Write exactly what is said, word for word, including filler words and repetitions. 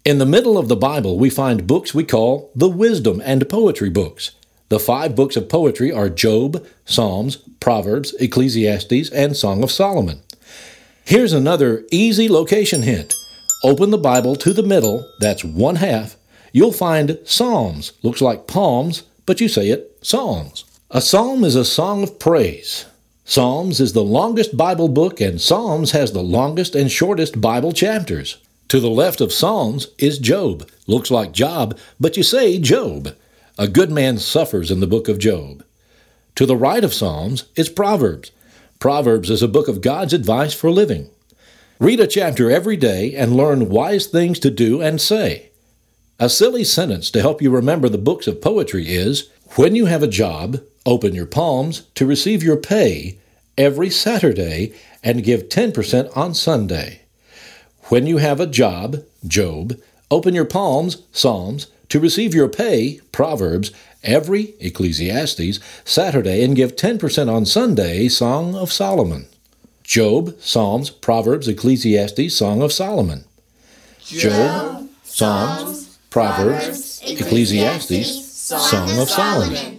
In the middle of the Bible, we find books we call the wisdom and poetry books. The five books of poetry are Job, Psalms, Proverbs, Ecclesiastes, and Song of Solomon. Here's another easy location hint. Open the Bible to the middle, that's one half. You'll find Psalms. Looks like palms, but you say it songs. A psalm is a song of praise. Psalms is the longest Bible book, and Psalms has the longest and shortest Bible chapters. To the left of Psalms is Job. Looks like Job, but you say Job. A good man suffers in the book of Job. To the right of Psalms is Proverbs. Proverbs is a book of God's advice for living. Read a chapter every day and learn wise things to do and say. A silly sentence to help you remember the books of poetry is, when you have a job, open your palms to receive your pay every Saturday and give ten percent on Sunday. When you have a job, Job, open your palms, Psalms, to receive your pay, Proverbs, every, Ecclesiastes, Saturday and give ten percent on Sunday, Song of Solomon. Job, Psalms, Proverbs, Ecclesiastes, Song of Solomon. Job, Psalms, Proverbs, Ecclesiastes, Song of Solomon.